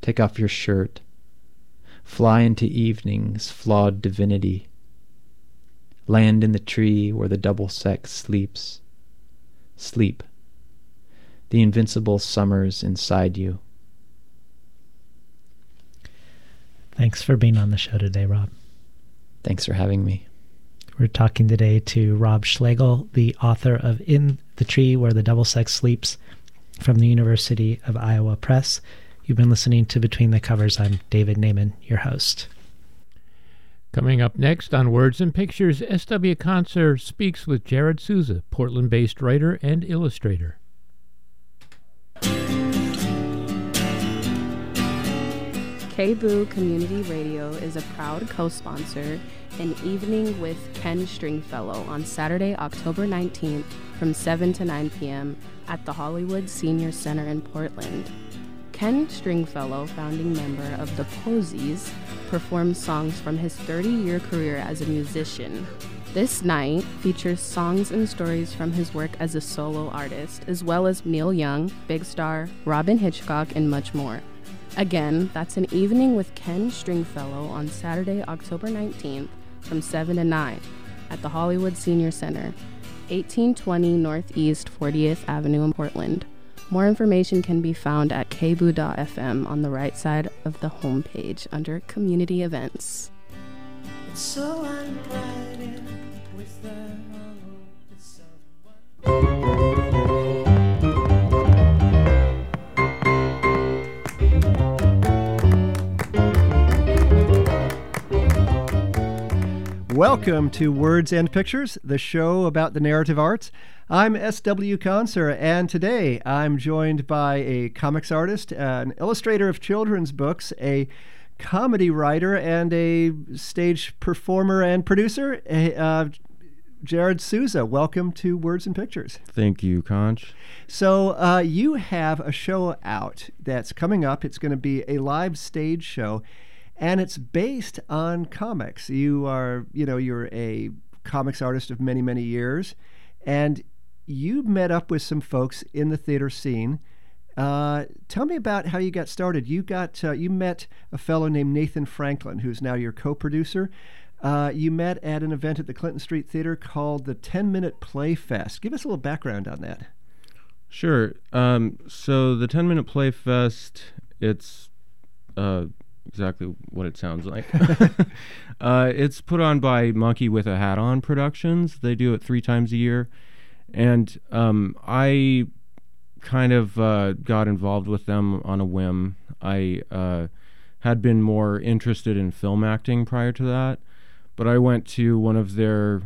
take off your shirt, fly into evening's flawed divinity, land in the tree where the double sex sleeps, sleep, the invincible summers inside you. Thanks for being on the show today, Rob. Thanks for having me. We're talking today to Rob Schlegel, the author of In the Tree Where the Double Sex Sleeps, from the University of Iowa Press. You've been listening to Between the Covers. I'm David Naiman, your host. Coming up next on Words and Pictures, S.W. Conser speaks with Jared Souza, Portland-based writer and illustrator. KBOO Community Radio is a proud co-sponsor in Evening with Ken Stringfellow on Saturday, October 19th from 7 to 9 p.m. at the Hollywood Senior Center in Portland. Ken Stringfellow, founding member of the Posies, performs songs from his 30-year career as a musician. This night features songs and stories from his work as a solo artist, as well as Neil Young, Big Star, Robin Hitchcock, and much more. Again, that's an Evening with Ken Stringfellow on Saturday, October 19th from 7 to 9 at the Hollywood Senior Center, 1820 Northeast 40th Avenue in Portland. More information can be found at kboo.fm on the right side of the homepage under Community Events. It's so unbrighted with the Welcome to Words and Pictures, the show about the narrative arts. I'm S.W. Conser, and today I'm joined by a comics artist, an illustrator of children's books, a comedy writer, and a stage performer and producer, Jared Souza. Welcome to Words and Pictures. Thank you, Conch. So you have a show out that's coming up. It's going to be a live stage show. And it's based on comics. You're a comics artist of many, many years, and you met up with some folks in the theater scene. Tell me about how you got started. You met a fellow named Nathan Franklin, who's now your co-producer. You met at an event at the Clinton Street Theater called the 10-Minute Play Fest. Give us a little background on that. Sure. So the 10-Minute Play Fest, it's exactly what it sounds like. It's put on by Monkey with a Hat On Productions. They do it 3 times a year. And I kind of got involved with them on a whim. I had been more interested in film acting prior to that, but I went to one of their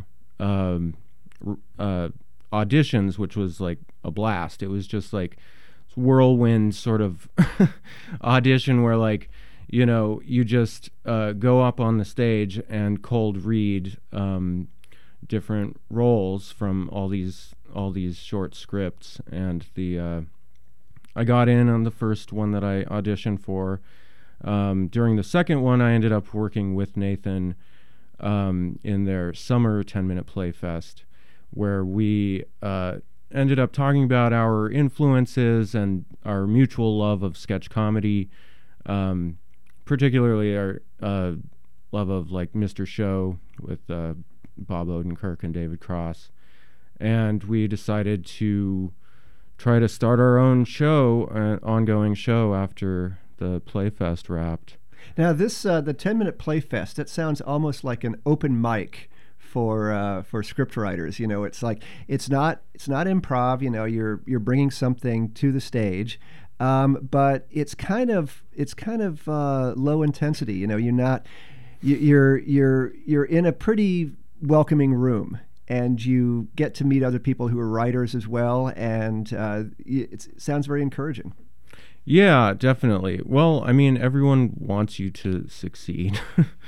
auditions, which was like a blast. It was just like whirlwind sort of audition where, like, you just go up on the stage and cold read different roles from all these short scripts. And I got in on the first one that I auditioned for. During the second one, I ended up working with Nathan in their summer 10-minute play fest, where we ended up talking about our influences and our mutual love of sketch comedy. Particularly our love of, like, Mr. Show with Bob Odenkirk and David Cross. And we decided to try to start our own show, an ongoing show, after the Playfest wrapped. Now, this the 10-Minute Playfest, that sounds almost like an open mic for script writers. It's like it's not improv. You're bringing something to the stage. But it's kind of low intensity. You're in a pretty welcoming room, and you get to meet other people who are writers as well, and it sounds very encouraging. Yeah, definitely. Well, I mean, everyone wants you to succeed,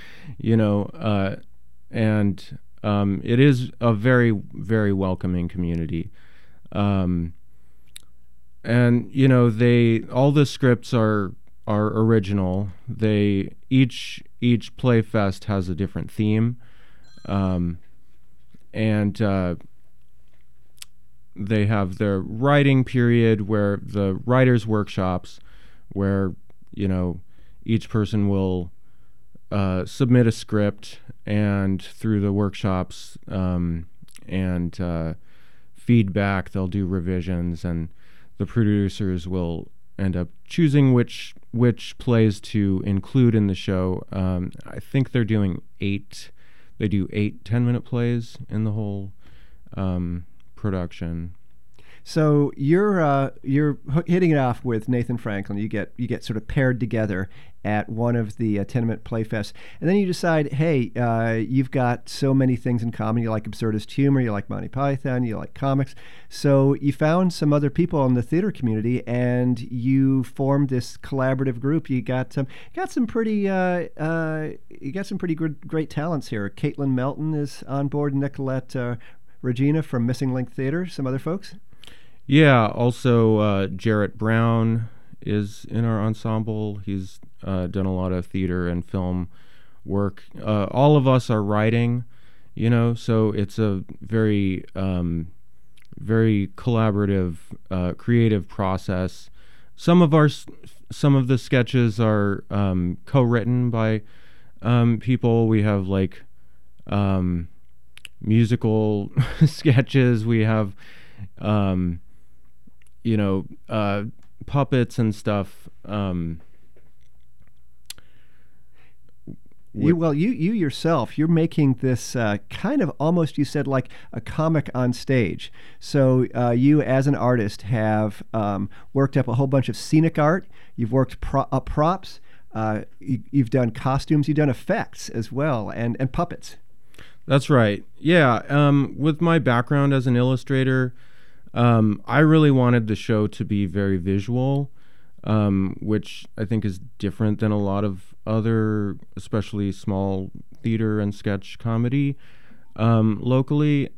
and it is a very, very welcoming community. And all the scripts are original. Each Playfest has a different theme, and they have their writing period, where the writers' workshops, where each person will submit a script, and through the workshops and feedback, they'll do revisions, and the producers will end up choosing which plays to include in the show. I think they're doing 8. They do 8 10-minute plays in the whole production. So you're hitting it off with Nathan Franklin. You get sort of paired together at one of the 10-minute play fests, and then you decide, hey, you've got so many things in common. You like absurdist humor, you like Monty Python, you like comics. So you found some other people in the theater community, and you formed this collaborative group. You got some pretty great talents here. Caitlin Melton is on board. Nicolette Regina from Missing Link Theater. Some other folks. Yeah, also Jarrett Brown is in our ensemble. He's done a lot of theater and film work. All of us are writing, so it's a very, very collaborative, creative process. Some of the sketches are co-written by people. We have like musical sketches. We have puppets and stuff. You yourself, you're making this kind of almost, you said, like a comic on stage. So you as an artist have worked up a whole bunch of scenic art. You've worked up props. You've done costumes. You've done effects as well, and puppets. That's right. Yeah. With my background as an illustrator, I really wanted the show to be very visual, which I think is different than a lot of other, especially small theater and sketch comedy locally.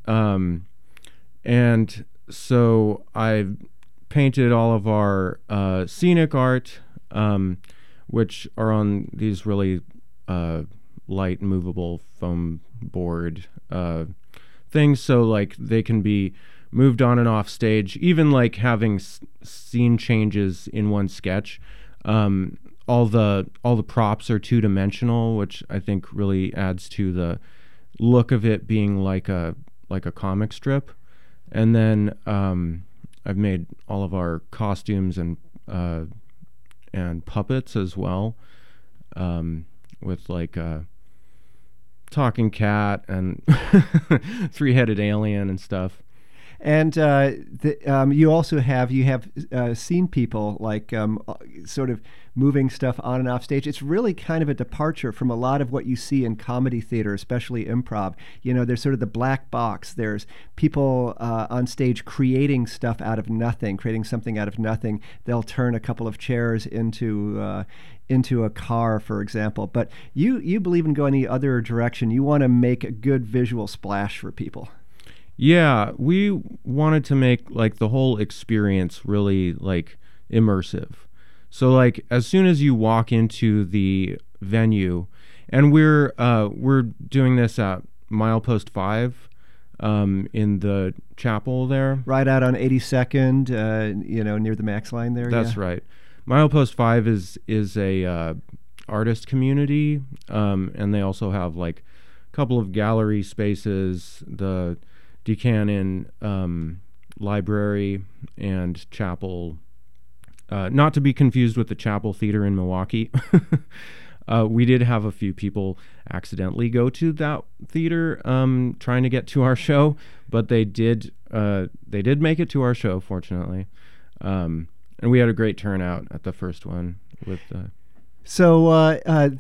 And so I painted all of our scenic art, which are on these really light, movable foam board things, so like they can be moved on and off stage, even like having scene changes in one sketch. All the props are two-dimensional, which I think really adds to the look of it being like a comic strip. And then I've made all of our costumes and puppets as well, with like a talking cat and three-headed alien and stuff. And you also have seen people like sort of moving stuff on and off stage. It's really kind of a departure from a lot of what you see in comedy theater, especially improv. There's sort of the black box. There's people on stage creating stuff out of nothing, creating something out of nothing. They'll turn a couple of chairs into a car, for example. But you believe in going the other direction. You want to make a good visual splash for people. Yeah, we wanted to make like the whole experience really like immersive. So like as soon as you walk into the venue, and we're doing this at Milepost 5 in the chapel there. Right out on 82nd, near the Max line there. That's right. Milepost 5 is a artist community, and they also have like a couple of gallery spaces, the Buchanan Library and Chapel, not to be confused with the Chapel Theater in Milwaukee. We did have a few people accidentally go to that theater trying to get to our show, but they did make it to our show, fortunately. And we had a great turnout at the first one with So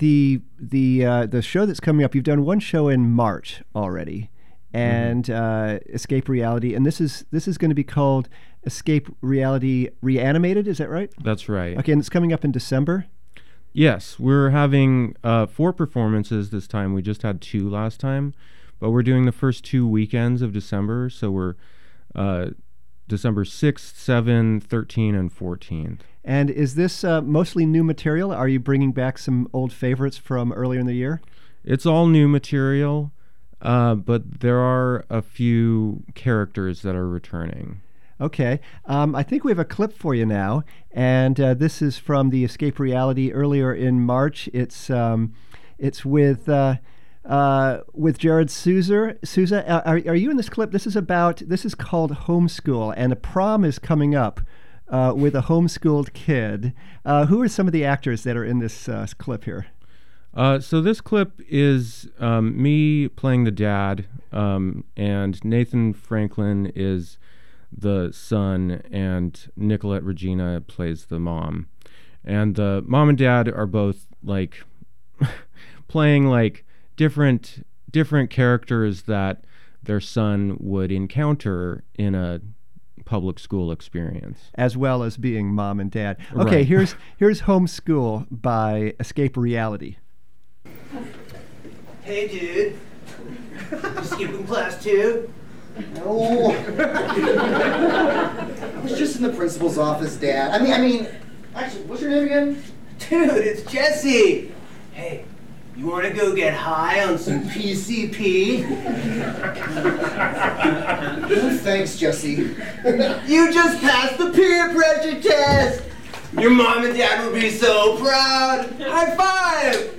the show that's coming up, you've done one show in March already, and Escape Reality, and this is going to be called Escape Reality Reanimated. Is that right? That's right. Okay, and it's coming up in December. Yes, we're having 4 performances this time. We just had 2 last time, but we're doing the first 2 weekends of December. So we're December 6th, 7th, 13th, and 14th. And is this mostly new material? Are you bringing back some old favorites from earlier in the year? It's all new material, but there are a few characters that are returning. Okay. I think we have a clip for you now, and this is from the Escape Reality earlier in March. It's with Jared Souza. Are you in this clip? This is called Homeschool, and a prom is coming up with a homeschooled kid. Who are some of the actors that are in this clip here? So this clip is me playing the dad, and Nathan Franklin is the son, and Nicolette Regina plays the mom. And the mom and dad are both like playing like different characters that their son would encounter in a public school experience, as well as being mom and dad. Okay, Right. here's Homeschool by Escape Reality. Hey, dude. You skipping class too? No. I was just in the principal's office, Dad. I mean, actually, what's your name again? Dude, it's Jesse. Hey, you want to go get high on some PCP? Oh, thanks, Jesse. You just passed the peer pressure test. Your mom and dad will be so proud. High five.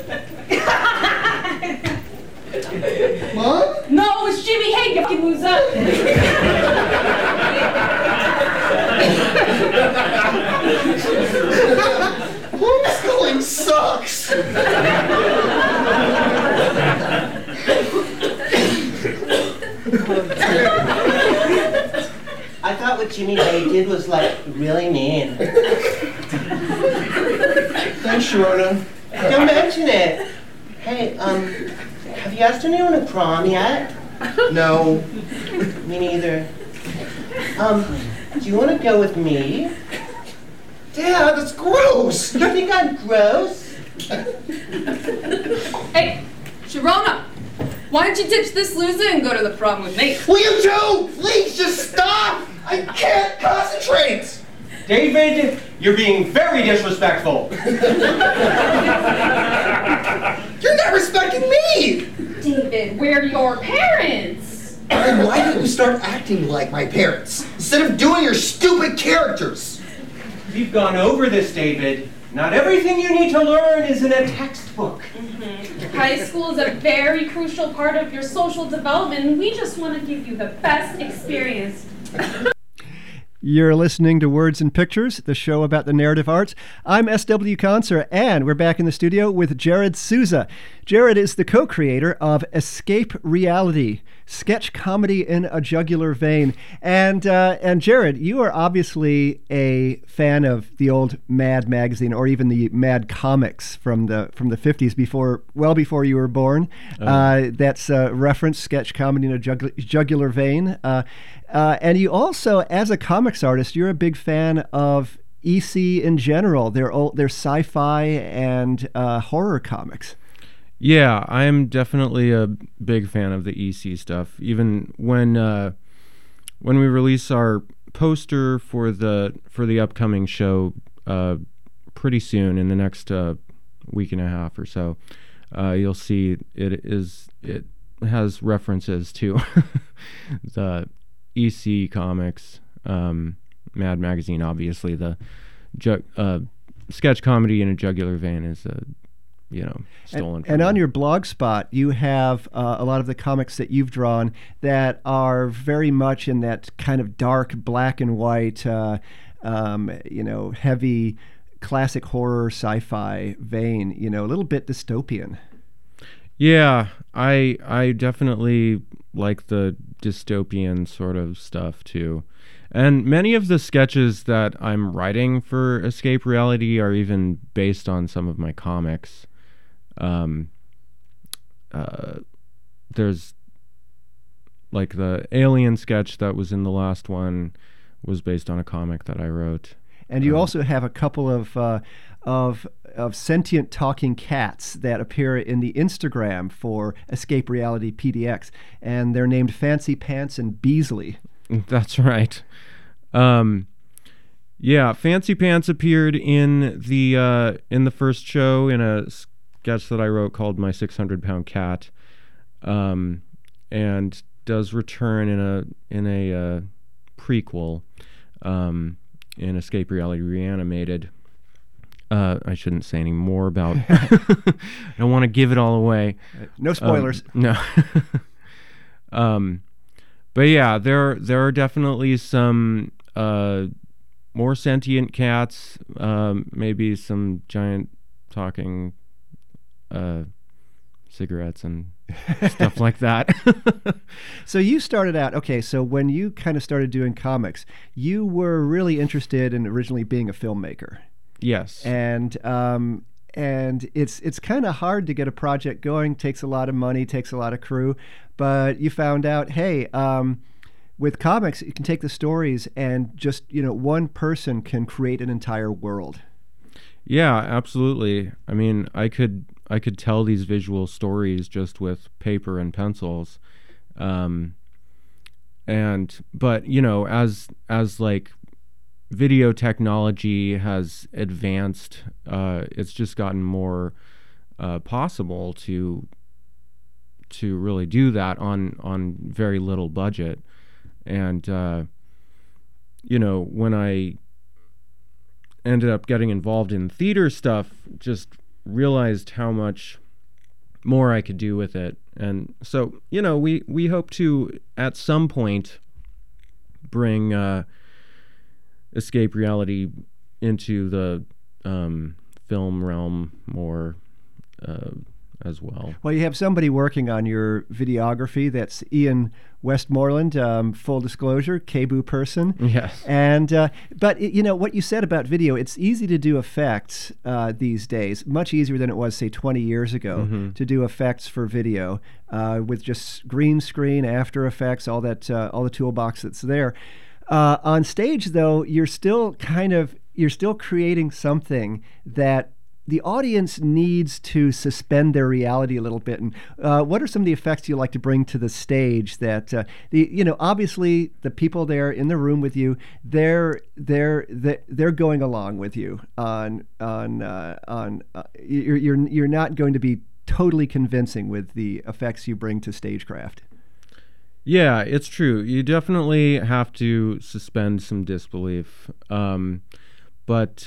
Mom? No, it's Jimmy. Hey, you fucking loser. Homeschooling sucks. I thought what Jimmy Hay did was like really mean. Thanks, Sharona. Don't mention it. Hey, have you asked anyone to prom yet? No. Me neither. Do you want to go with me? Dad, that's gross. You think I'm gross? Hey, Sharona, why don't you ditch this loser and go to the prom with me? Will you two please just stop? I can't concentrate. David, you're being very disrespectful. You're not respecting me. David, we're your parents. Then why didn't you start acting like my parents instead of doing your stupid characters? We've gone over this, David. Not everything you need to learn is in a textbook. High school is a very crucial part of your social development, and we just want to give you the best experience. You're listening to Words and Pictures, the show about the narrative arts. I'm S.W. Conser, and we're back in the studio with Jared Souza. Jared is the co-creator of Escape Reality, sketch comedy in a jugular vein. And Jared, you are obviously a fan of the old Mad magazine, or even the Mad comics from the 50s, well before you were born. That's a reference, sketch comedy in a jugular vein. And you also, as a comics artist, you're a big fan of EC in general. They're sci-fi and horror comics. Yeah, I am definitely a big fan of the EC stuff. Even when we release our poster for the upcoming show pretty soon, in the next week and a half or so, you'll see it has references to the EC comics, Mad magazine. Obviously, the sketch comedy in a jugular vein is stolen from and on them. your blog spot, you have a lot of the comics that you've drawn that are very much in that kind of dark black and white, heavy classic horror sci-fi vein, a little bit dystopian. Yeah, I definitely like the dystopian sort of stuff too. And many of the sketches that I'm writing for Escape Reality are even based on some of my comics. There's like the alien sketch that was in the last one was based on a comic that I wrote. And you also have a couple of sentient talking cats that appear in the Instagram for Escape Reality PDX, and they're named Fancy Pants and Beasley. That's right. Yeah, Fancy Pants appeared in the first show in a sketch that I wrote called My 600-Pound Cat, and does return in a prequel in Escape Reality Reanimated. I shouldn't say any more about. I don't want to give it all away. No spoilers. No. But yeah, there are definitely some more sentient cats. Maybe some giant talking cigarettes and stuff like that. So you started out, okay, so when you kind of started doing comics, you were really interested in originally being a filmmaker. Yes. And it's kind of hard to get a project going, takes a lot of money, takes a lot of crew, but you found out, hey, with comics, you can take the stories and just, one person can create an entire world. Yeah, absolutely. I mean, I could tell these visual stories just with paper and pencils. But as like video technology has advanced, it's just gotten more possible to really do that on very little budget. And when I ended up getting involved in theater stuff, just realized how much more I could do with it. And so, we hope to at some point bring Escape Reality into the film realm more as well. Well, you have somebody working on your videography. That's Ian Westmoreland, full disclosure, KBOO person. Yes. And but what you said about video, it's easy to do effects these days, much easier than it was, say, 20 years ago, to do effects for video with just green screen, After Effects, all the toolbox that's there. On stage, though, you're still creating something that the audience needs to suspend their reality a little bit. And what are some of the effects you like to bring to the stage that obviously the people there in the room with you, they're going along with you you're not going to be totally convincing with the effects you bring to stagecraft. Yeah, it's true. You definitely have to suspend some disbelief. But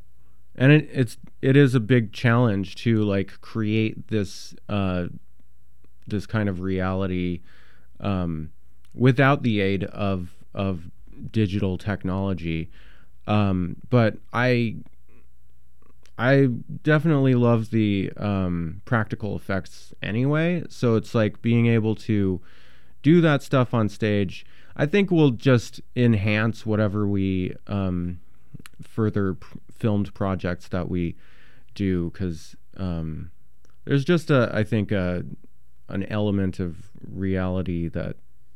it is a big challenge to like create this this kind of reality without the aid of digital technology. But I definitely love the practical effects anyway. So it's like being able to do that stuff on stage, I think will just enhance whatever we further filmed projects that we do, because there's just I think an element of reality that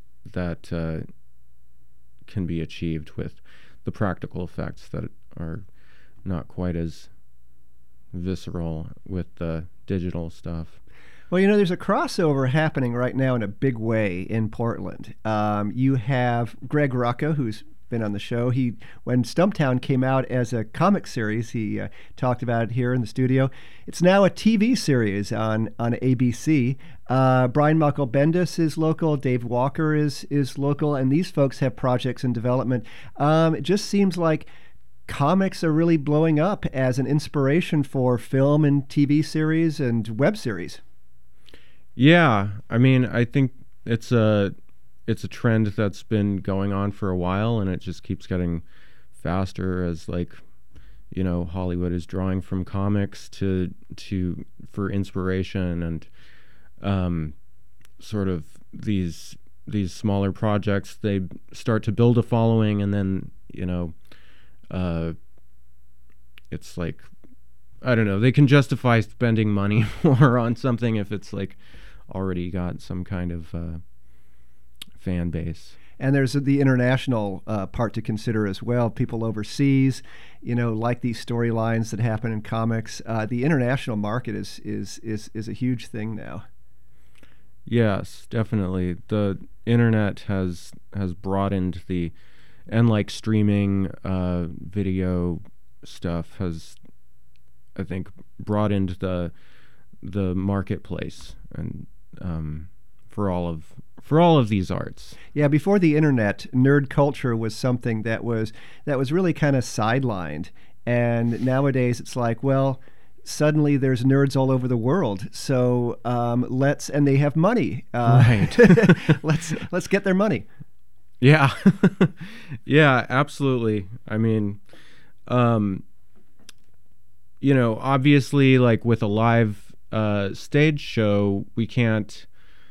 can be achieved with the practical effects that are not quite as visceral with the digital stuff. Well, there's a crossover happening right now in a big way in Portland. You have Greg Rucka, who's been on the show. When Stumptown came out as a comic series, he talked about it here in the studio. It's now a TV series on ABC. Brian Michael Bendis is local. Dave Walker is local, and these folks have projects in development. It just seems like comics are really blowing up as an inspiration for film and TV series and web series. Yeah, I mean, I think it's a trend that's been going on for a while, and it just keeps getting faster as Hollywood is drawing from comics for inspiration, and sort of these smaller projects, they start to build a following, and then it's like, I don't know, they can justify spending money more on something if it's like already got some kind of fan base. And there's the international part to consider as well. People overseas, like these storylines that happen in comics. The international market is a huge thing now. Yes, definitely. The internet has broadened and like streaming video stuff has, I think, broadened the marketplace and for all for all of these arts. Yeah, before the internet, nerd culture was something that was really kind of sidelined. And nowadays it's like, well, suddenly there's nerds all over the world. So and they have money. Right. let's get their money. Yeah. Yeah, absolutely. I mean, obviously, like with a live stage show, we can't,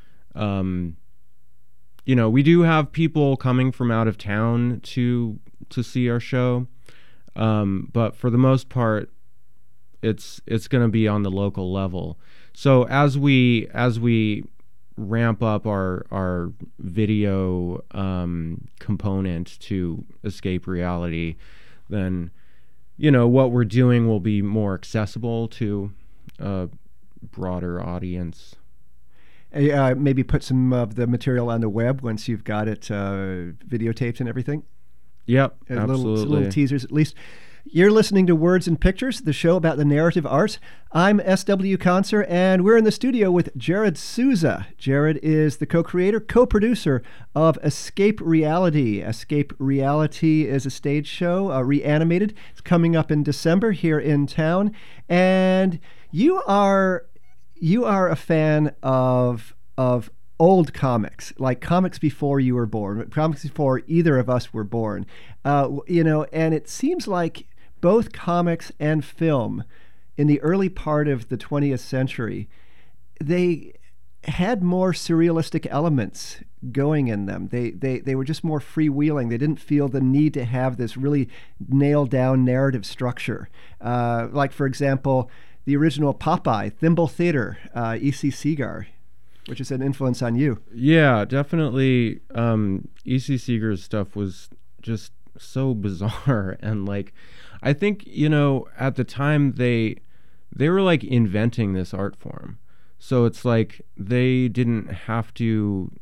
we do have people coming from out of town to see our show. But for the most part, it's going to be on the local level. So as we ramp up our video component to Escape Reality, then what we're doing will be more accessible to a broader audience. Maybe put some of the material on the web once you've got it videotaped and everything. Yep, absolutely. Little teasers, at least. You're listening to Words and Pictures, the show about the narrative arts. I'm S.W. Conser, and we're in the studio with Jared Souza. Jared is the co-creator, co-producer of Escape Reality. Escape Reality is a stage show, Reanimated. It's coming up in December here in town. And you are a fan of old comics, like comics before you were born, comics before either of us were born. And it seems like both comics and film in the early part of the 20th century, they had more surrealistic elements going in them. They were just more freewheeling. They didn't feel the need to have this really nailed down narrative structure. Like, for example, the original Popeye, Thimble Theater, E.C. Segar, which is an influence on you. Yeah, definitely. E.C. Segar's stuff was just so bizarre. And like, I think, at the time they were like inventing this art form. So it's like they didn't have to,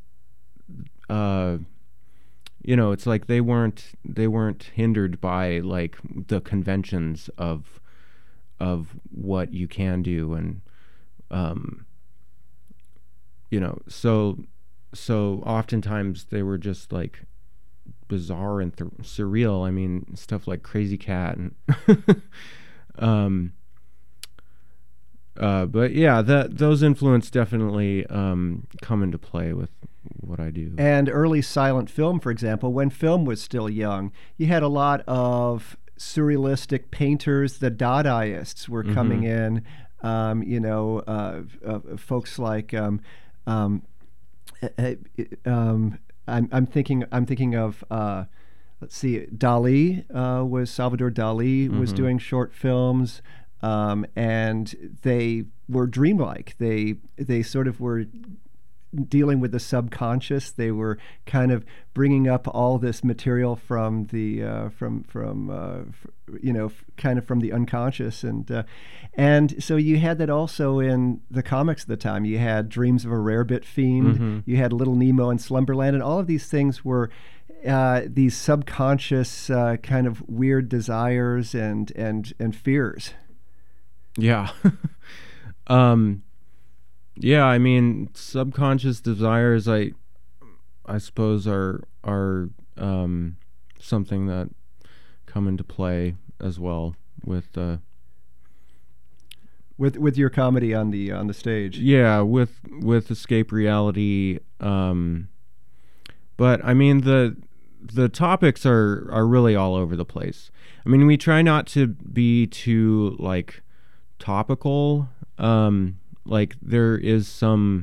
it's like they weren't hindered by like the conventions of what you can do. And, so oftentimes they were just like bizarre and surreal. I mean, stuff like Crazy Cat and but yeah, those influences definitely come into play with what I do. And early silent film, for example, when film was still young, you had a lot of surrealistic painters. The Dadaists were coming in. Folks like I'm thinking of let's see, Dali Salvador Dali was doing short films, and they were dreamlike. They sort of were dealing with the subconscious. They were kind of bringing up all this material from the kind of from the unconscious, and so you had that also in the comics at the time. You had Dreams of a Rarebit Fiend. You had Little Nemo and Slumberland, and all of these things were these subconscious kind of weird desires and fears. Yeah. Yeah, I mean, subconscious desires, I suppose, are something that come into play as well with your comedy on the stage. Yeah, with Escape Reality, but I mean the topics are really all over the place. I mean, we try not to be too like topical. Like there is some,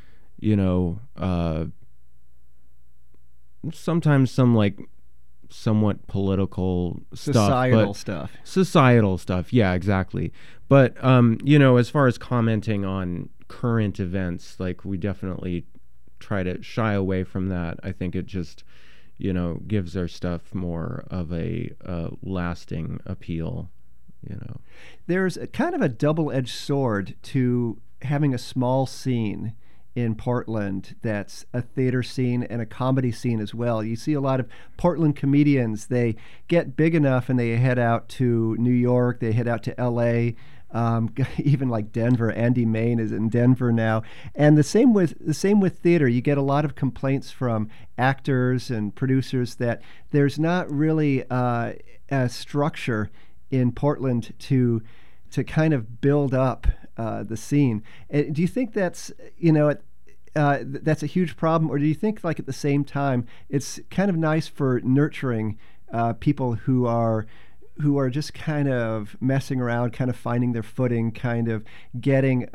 sometimes some like somewhat political societal stuff. Societal stuff, yeah, exactly. But as far as commenting on current events, like we definitely try to shy away from that. I think it just, gives our stuff more of a lasting appeal. There's kind of a double-edged sword to having a small scene in Portland that's a theater scene and a comedy scene as well. You see a lot of Portland comedians, they get big enough and they head out to New York, they head out to LA, Even like Denver, Andy Main is in Denver now, and the same with theater. You get a lot of complaints from actors and producers that there's not really a structure in Portland to kind of build up the scene. Do you think that's that's a huge problem, or do you think like at the same time it's kind of nice for nurturing people who are just kind of messing around, kind of finding their footing, kind of getting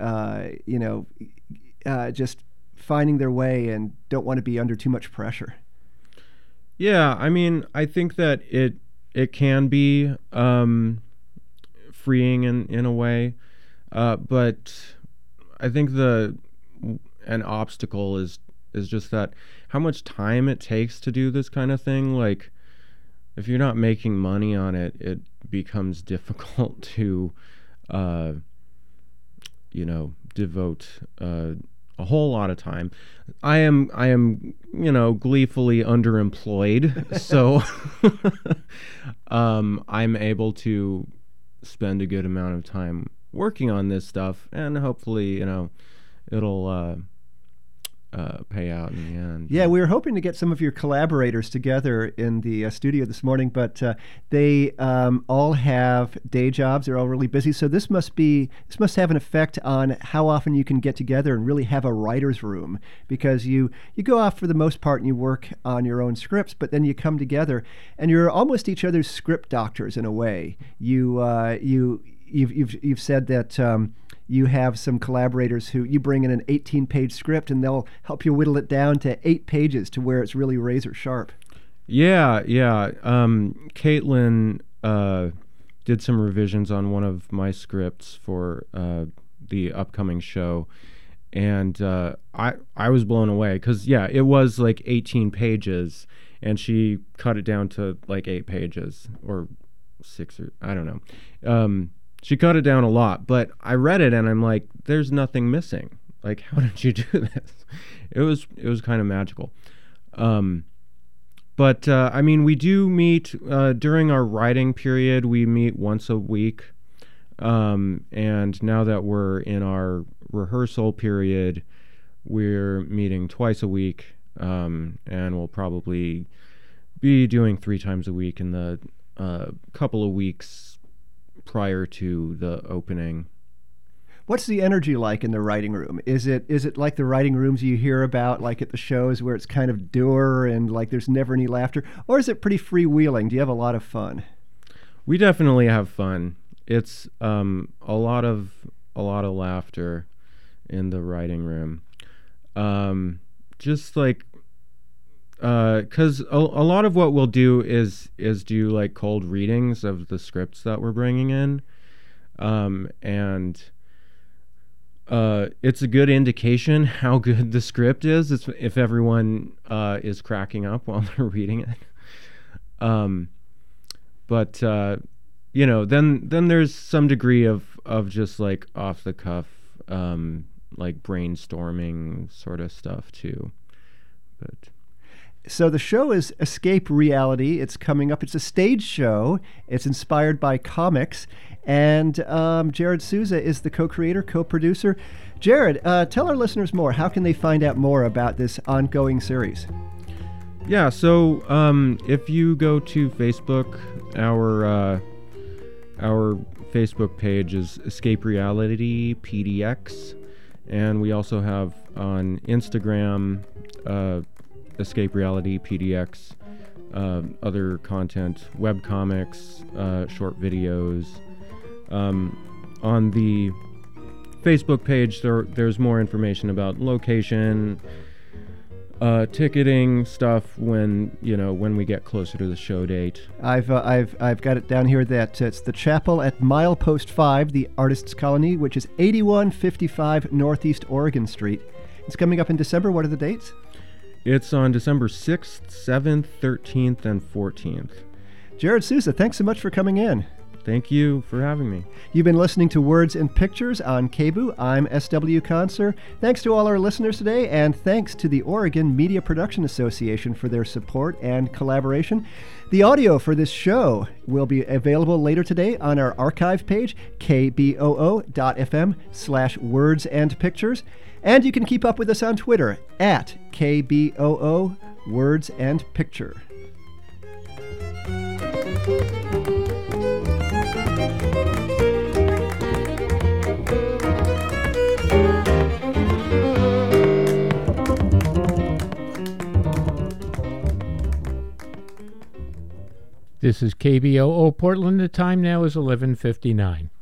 just finding their way and don't want to be under too much pressure? Yeah, I mean, I think that it can be freeing in a way, but I think an obstacle is just that how much time it takes to do this kind of thing. Like, if you're not making money on it, it becomes difficult to devote a whole lot of time. I am gleefully underemployed, so I'm able to spend a good amount of time working on this stuff, and hopefully it'll pay out in the end. Yeah, we were hoping to get some of your collaborators together in the studio this morning, but they all have day jobs. They're all really busy, so this must have an effect on how often you can get together and really have a writer's room, because you go off for the most part and you work on your own scripts, but then you come together and you're almost each other's script doctors in a way. You've said that. You have some collaborators who you bring in an 18-page script and they'll help you whittle it down to 8 pages to where it's really razor sharp. Yeah. Caitlin did some revisions on one of my scripts for the upcoming show, and I was blown away because, it was like 18 pages, and she cut it down to like 8 pages or 6, or I don't know. She cut it down a lot, but I read it and I'm like, there's nothing missing. Like, how did you do this? It was kind of magical. But I mean, we do meet during our writing period. We meet once a week. And now that we're in our rehearsal period, we're meeting twice a week. And we'll probably be doing 3 times a week in the couple of weeks prior to the opening. What's the energy like in the writing room? Is it like the writing rooms you hear about, like at the shows, where it's kind of dour and like there's never any laughter, or is it pretty freewheeling? Do you have a lot of fun? We definitely have fun. It's a lot of laughter in the writing room. Just like because a lot of what we'll do is do like cold readings of the scripts that we're bringing in, and it's a good indication how good the script is if everyone is cracking up while they're reading it. But then there's some degree of just like off the cuff, like brainstorming sort of stuff too. But so the show is Escape Reality. It's coming up. It's a stage show. It's inspired by comics. And Jared Souza is the co-creator, co-producer. Jared, tell our listeners more. How can they find out more about this ongoing series? Yeah, so if you go to Facebook, our Facebook page is Escape Reality PDX. And we also have on Instagram Escape Reality PDX, other content, webcomics, short videos. On the Facebook page, there's more information about location, ticketing stuff when we get closer to the show date. I've got it down here that it's the Chapel at Milepost 5, the Artists Colony, which is 8155 Northeast Oregon Street. It's coming up in December. What are the dates? It's on December 6th, 7th, 13th, and 14th. Jared Souza, thanks so much for coming in. Thank you for having me. You've been listening to Words and Pictures on KBOO. I'm S.W. Conser. Thanks to all our listeners today, and thanks to the Oregon Media Production Association for their support and collaboration. The audio for this show will be available later today on our archive page, kboo.fm/words and pictures. And you can keep up with us on Twitter at KBOO Words and Picture. This is KBOO Portland. The time now is 11:59.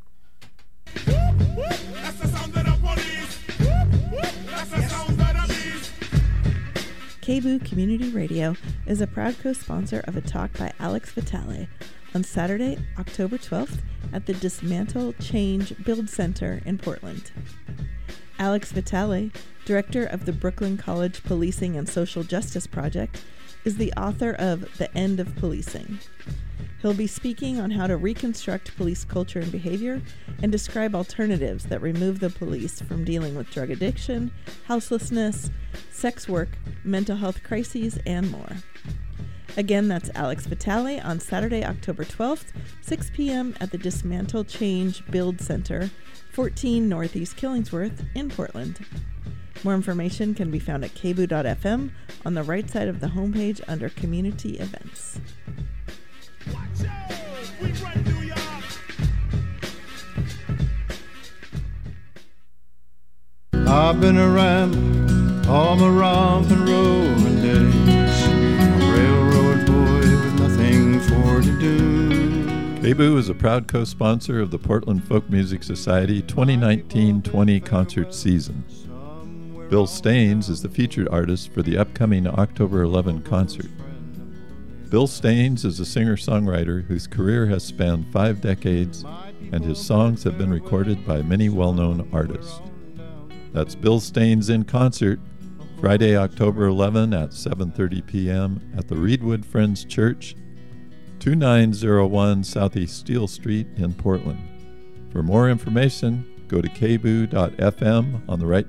KBOO Community Radio is a proud co-sponsor of a talk by Alex Vitale on Saturday, October 12th at the Dismantle Change Build Center in Portland. Alex Vitale, director of the Brooklyn College Policing and Social Justice Project, is the author of The End of Policing. He'll be speaking on how to reconstruct police culture and behavior and describe alternatives that remove the police from dealing with drug addiction, houselessness, sex work, mental health crises, and more. Again, that's Alex Vitale on Saturday, October 12th, 6 p.m. at the Dismantle Change Build Center, 14 Northeast Killingsworth in Portland. More information can be found at kboo.fm on the right side of the homepage under Community Events. I've been around all my romping roving days, a railroad boy with nothing for to do. KBOO is a proud co-sponsor of the Portland Folk Music Society 2019-20 concert season. Bill Staines is the featured artist for the upcoming October 11 concert. Bill Staines is a singer-songwriter whose career has spanned 5 decades, and his songs have been recorded by many well-known artists. That's Bill Staines in concert, Friday, October 11 at 7:30 p.m. at the Reedwood Friends Church, 2901 Southeast Steel Street in Portland. For more information, go to kboo.fm on the right